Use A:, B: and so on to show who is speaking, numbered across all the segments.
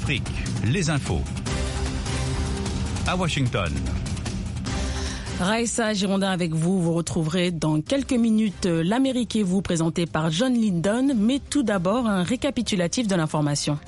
A: Afrique, les infos. À Washington.
B: Raissa Girondin avec vous. Vous retrouverez dans quelques minutes l'Amérique et vous, présenté par John Lindon. Mais tout d'abord, un récapitulatif de l'information.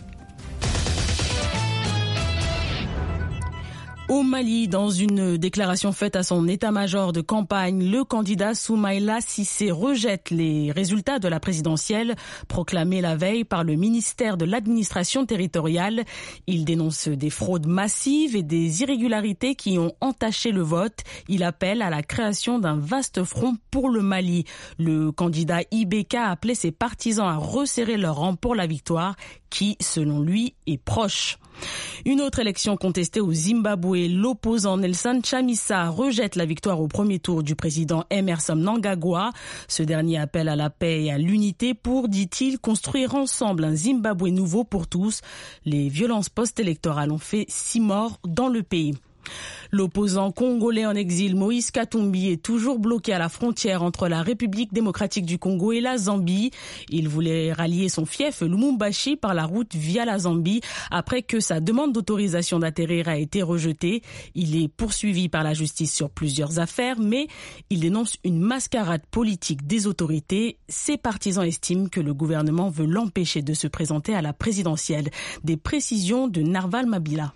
B: Au Mali, dans une déclaration faite à son état-major de campagne, le candidat Soumaïla Cissé rejette les résultats de la présidentielle proclamés la veille par le ministère de l'administration territoriale. Il dénonce des fraudes massives et des irrégularités qui ont entaché le vote. Il appelle à la création d'un vaste front pour le Mali. Le candidat IBK a appelé ses partisans à resserrer leurs rangs pour la victoire qui, selon lui, est proche. Une autre élection contestée au Zimbabwe, l'opposant Nelson Chamisa rejette la victoire au premier tour du président Emmerson Mnangagwa. Ce dernier appelle à la paix et à l'unité pour, dit-il, construire ensemble un Zimbabwe nouveau pour tous. Les violences post-électorales ont fait 6 morts dans le pays. L'opposant congolais en exil Moïse Katumbi est toujours bloqué à la frontière entre la République démocratique du Congo et la Zambie. Il voulait rallier son fief Lumumbashi par la route via la Zambie après que sa demande d'autorisation d'atterrir a été rejetée. Il est poursuivi par la justice sur plusieurs affaires, mais il dénonce une mascarade politique des autorités. Ses partisans estiment que le gouvernement veut l'empêcher de se présenter à la présidentielle. Des précisions de Narval Mabila.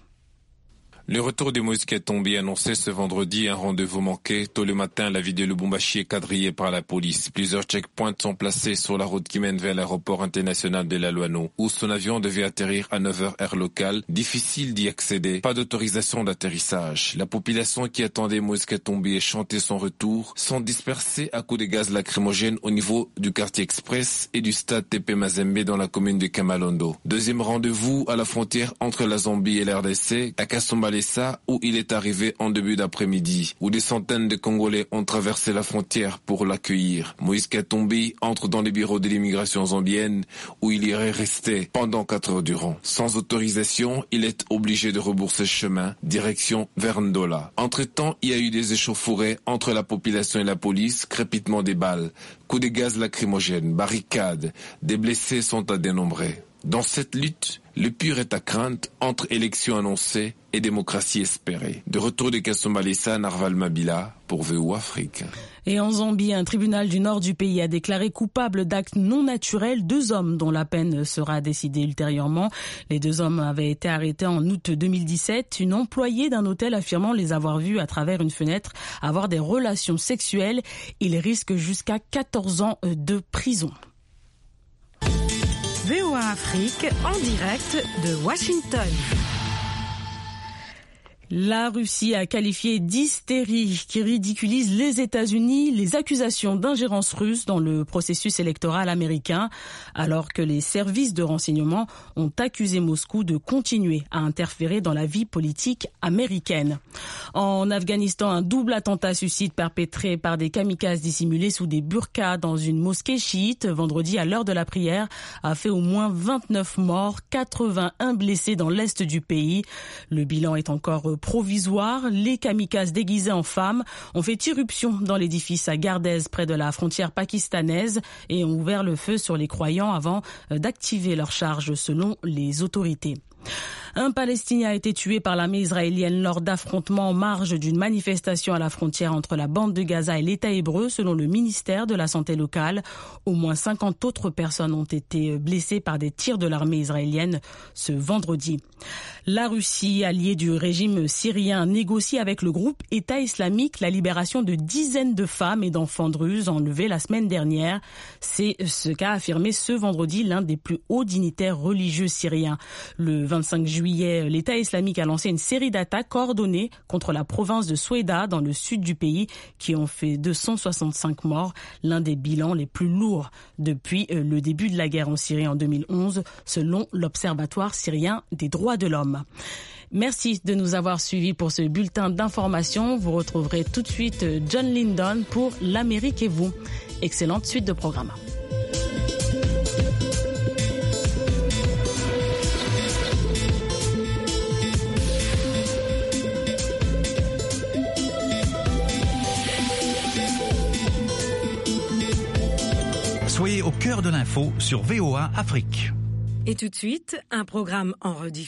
C: Le retour de Moïse Katumbi annoncé ce vendredi, un rendez-vous manqué. Tôt le matin, la ville de Lubumbashi est quadrillée par la police. Plusieurs checkpoints sont placés sur la route qui mène vers l'aéroport international de Laluano, où son avion devait atterrir à 9h heure locale. Difficile d'y accéder, pas d'autorisation d'atterrissage. La population qui attendait Moïse Katumbi et chantait son retour sont dispersés à coups de gaz lacrymogènes au niveau du quartier Express et du stade TP Mazembe dans la commune de Kamalondo. Deuxième rendez-vous à la frontière entre la Zambie et la RDC, à Kasumbalesa, où il est arrivé en début d'après-midi, où des centaines de Congolais ont traversé la frontière pour l'accueillir. Moïse Katumbi entre dans les bureaux de l'immigration zambienne, où il irait rester pendant 4 heures durant. Sans autorisation, il est obligé de rebourser chemin, direction vers Ndola. Entre-temps, il y a eu des échauffourées entre la population et la police, crépitement des balles, coups de gaz lacrymogènes, barricades, des blessés sont à dénombrer. Dans cette lutte, le pire est à craindre entre élections annoncées et démocratie espérée. De retour de Kasumbalesa, Narval Mabila pour VOA Afrique.
B: Et en Zambie, un tribunal du nord du pays a déclaré coupable d'actes non naturels 2 hommes dont la peine sera décidée ultérieurement. Les 2 hommes avaient été arrêtés en août 2017. Une employée d'un hôtel affirmant les avoir vus à travers une fenêtre avoir des relations sexuelles. Ils risquent jusqu'à 14 ans de prison.
D: VOA Afrique en direct de Washington.
B: La Russie a qualifié d'hystérie qui ridiculise les États-Unis les accusations d'ingérence russe dans le processus électoral américain, alors que les services de renseignement ont accusé Moscou de continuer à interférer dans la vie politique américaine. En Afghanistan, un double attentat suicide perpétré par des kamikazes dissimulés sous des burqas dans une mosquée chiite vendredi à l'heure de la prière a fait au moins 29 morts, 81 blessés dans l'est du pays. Le bilan est encore provisoire. Les kamikazes déguisés en femmes ont fait irruption dans l'édifice à Gardez près de la frontière pakistanaise et ont ouvert le feu sur les croyants avant d'activer leur charge selon les autorités. Un Palestinien a été tué par l'armée israélienne lors d'affrontements en marge d'une manifestation à la frontière entre la bande de Gaza et l'État hébreu, selon le ministère de la Santé locale. Au moins 50 autres personnes ont été blessées par des tirs de l'armée israélienne ce vendredi. La Russie, alliée du régime syrien, négocie avec le groupe État islamique la libération de dizaines de femmes et d'enfants druzes enlevés la semaine dernière. C'est ce qu'a affirmé ce vendredi l'un des plus hauts dignitaires religieux syriens. Le 25 juillet, l'État islamique a lancé une série d'attaques coordonnées contre la province de Soueïda dans le sud du pays qui ont fait 265 morts, l'un des bilans les plus lourds depuis le début de la guerre en Syrie en 2011, selon l'Observatoire syrien des droits de l'homme. Merci de nous avoir suivis pour ce bulletin d'information. Vous retrouverez tout de suite John Lindon pour l'Amérique et vous. Excellente suite de programme.
A: Soyez au cœur de l'info sur VOA Afrique.
D: Et tout de suite, un programme en rediffusion.